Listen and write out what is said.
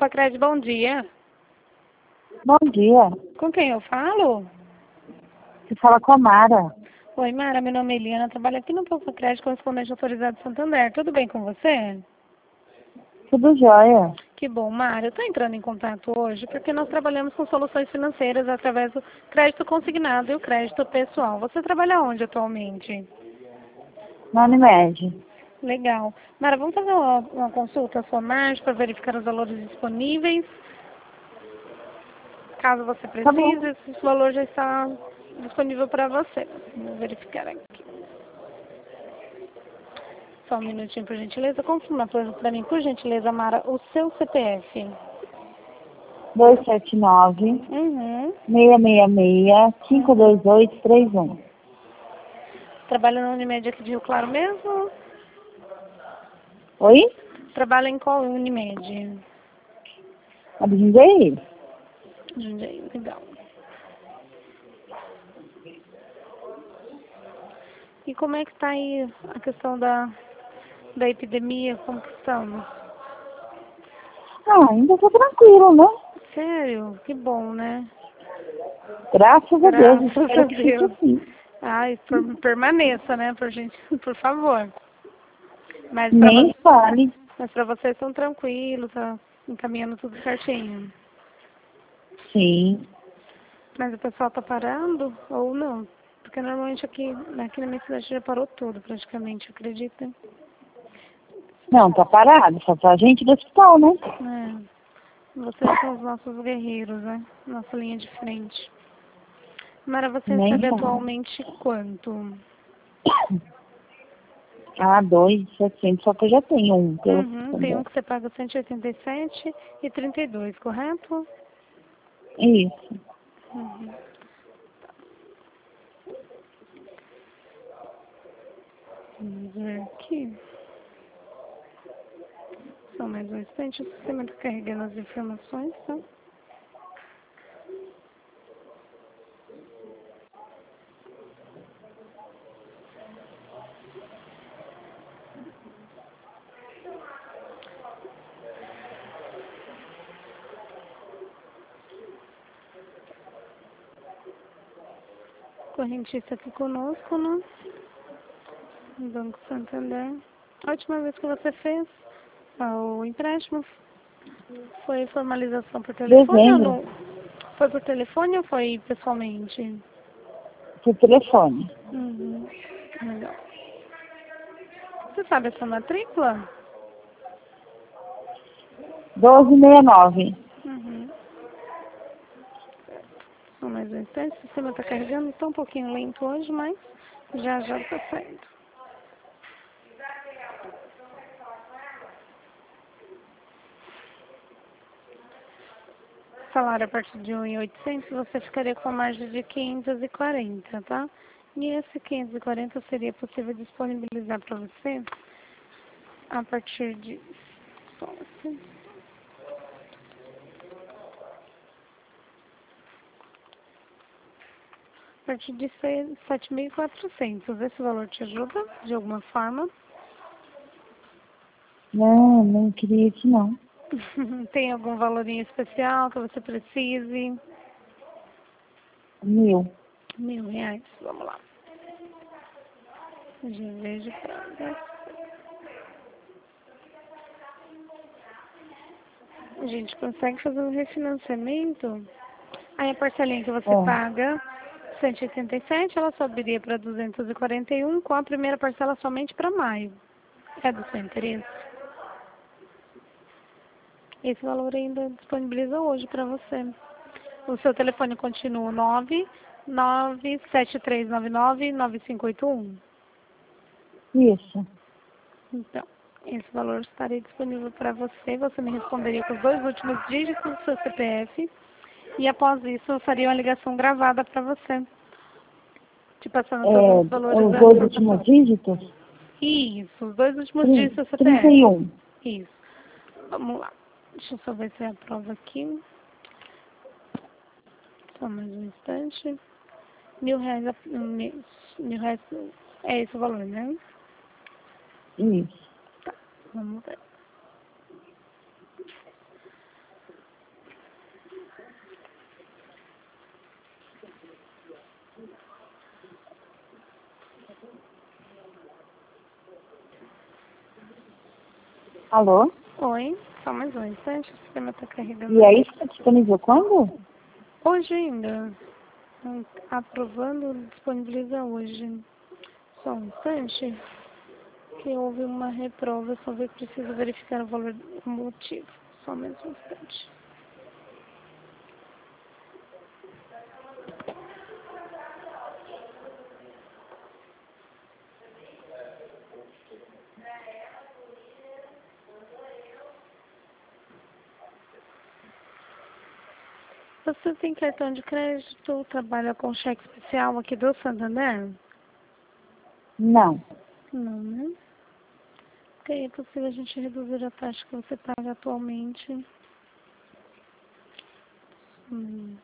Focacred, bom dia. Bom dia. Com quem eu falo? Você fala com a Mara. Oi, Mara, meu nome é Eliana, trabalho aqui no Focacred, correspondente autorizado de Santander. Tudo bem com você? Tudo jóia. Que bom, Mara. Eu estou entrando em contato hoje porque nós trabalhamos com soluções financeiras através do crédito consignado e o crédito pessoal. Você trabalha onde atualmente? Na Unimed. Legal. Mara, vamos fazer uma consulta à sua margem para verificar os valores disponíveis. Caso você Tá bom. precise, esse valor já está disponível para você. Vou verificar aqui. Só um minutinho, por gentileza. Confirma para mim, por gentileza, Mara, o seu CPF. 279 Uhum. 666 52831. Trabalha na Unimed aqui de Rio Claro mesmo? Oi? Trabalha em qual Unimed? A de Jundiaí? Jundiaí, legal. E como é que está aí a questão da epidemia? Como que estamos? Ainda tô tranquilo, né? Sério? Que bom, né? Graças a Deus. Graças a Espero que fique Deus. assim. Ai, permaneça, né, por gente, por favor. Mas Nem fale. para vocês estão tranquilos, tá encaminhando tudo certinho. Sim. Mas o pessoal tá parando ou não? Porque normalmente aqui na minha cidade já parou tudo praticamente, acredita? Não, tá parado. Só tá a gente do hospital, né? Vocês são os nossos guerreiros, né? Nossa linha de frente. Mara, você Nem recebe fale. atualmente quanto? Ah, 2,700. Só que eu já tenho um. Tem um que você paga 187,32, correto? Isso. Uhum. Vamos ver aqui. Só mais um instante, o sistema está carregando as informações, tá? Correntista aqui conosco, né? Banco Santander. A última vez que você fez o empréstimo foi formalização por telefone ou Dezembro. não? Foi por telefone ou foi pessoalmente? Por telefone. Legal. Você sabe a sua matrícula? 1269. Só mais um instante, o sistema está carregando, está um pouquinho lento hoje, mas já está saindo. Salário a partir de 1.800, você ficaria com a margem de 540, tá? E esse 540 seria possível disponibilizar para você a partir de... Só assim. A partir de 7.400. Esse valor te ajuda de alguma forma? Não queria isso não. Tem algum valorinho especial que você precise? 1.000. R$ 1.000, vamos lá. Já vejo pra ver. A gente consegue fazer um refinanciamento. Aí a parcelinha que você paga, 187, ela subiria para 241, com a primeira parcela somente para maio. É do seu interesse? Esse valor ainda disponibiliza hoje para você. O seu telefone continua 993999581. Isso. Então, esse valor estaria disponível para você. Você me responderia com os 2 últimos dígitos do seu CPF. E após isso, eu faria uma ligação gravada para você. Te passando todos os valores Os da 2 últimos dígitos? Isso, os 2 últimos dígitos do seu CPF. 31. Isso. Vamos lá. Deixa eu só ver se é a prova aqui. Só mais um instante. R$ 1.000, R$ 1.000 é esse o valor, né? Isso. Tá, vamos ver. Alô? Oi, só mais um instante, o sistema está carregando. E aí, está disponível quando? Hoje ainda. Aprovando, disponibiliza hoje. Só um instante, que houve uma reprova, só ver que preciso verificar o valor, o motivo. Só mais um instante. Você tem cartão de crédito, trabalha com cheque especial aqui do Santander? Não. Não, né? Ok, é possível a gente reduzir a taxa que você paga atualmente. Hum.